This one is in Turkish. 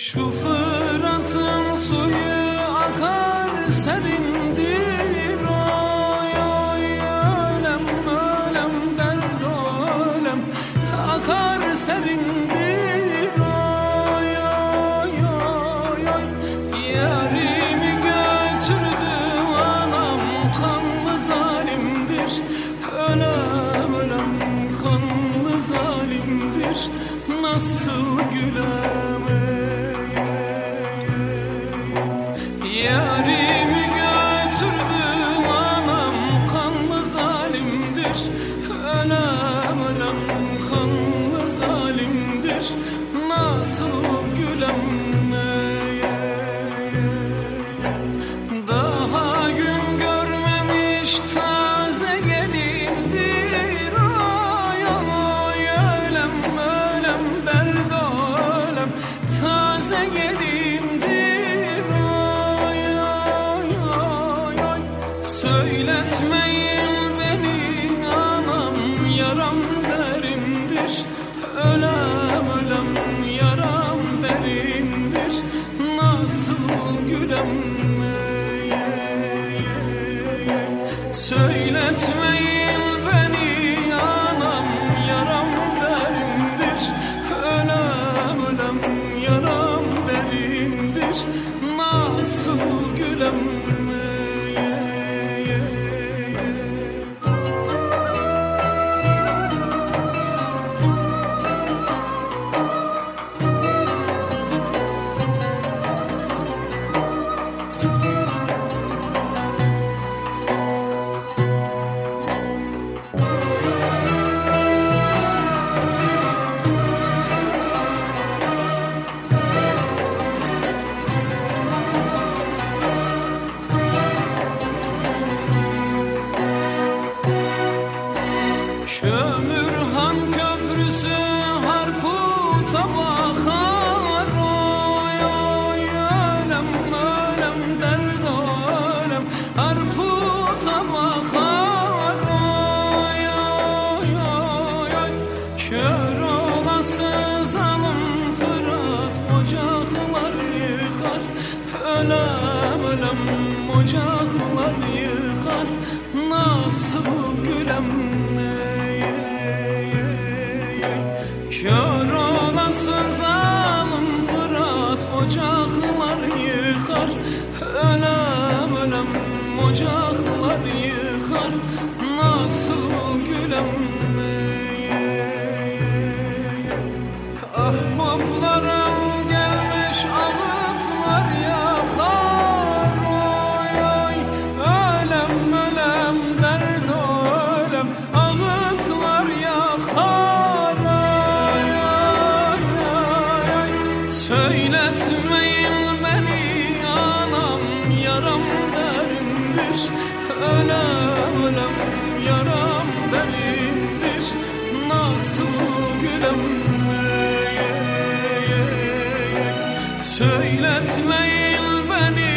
Şu Fırat'ın suyu akar serindir, oy oy ölem ölem derd ölem akar serindir, oy oy oy oy. Yarimi götürdü anam, kanlı zalimdir, ölem ölem kanlı zalimdir, nasıl gülem. Yarimi götürdü anam, kanlı zalimdir, ölem ölem kanlı zalimdir, nasıl gülem. Daha gün görmemiş taze gelindir, ay ay ölem ölem derd ölem taze gelindir. Söyletmeyin beni anam, yaram derindir, ölem ölem yaram derindir, nasıl gülem. Söyletmeyin beni anam, yaram derindir, ölem ölem yaram derindir, nasıl gülem. Kömürhan köprüsü Harput'a bakar, oy oy ölem ölem derd ölem Harput'a bakar, oy oy oy oy. Kör olası zalim Fırat ocaklar yıkar, ölem ölem ocaklar yıkar, nasıl gülem. Kör olası zalim Fırat ocaklar yıkar, ölem ölem ocaklar yıkar, nasıl gülem. Ahbaplarım gelmiş ağıtlar yakar, oy oy ölem ölem derd ölem ağıtlar yakar. Söyletmeyin beni anam, yaram derindir, ölem ölem yaram derindir, nasıl gülem. Söyletmeyin beni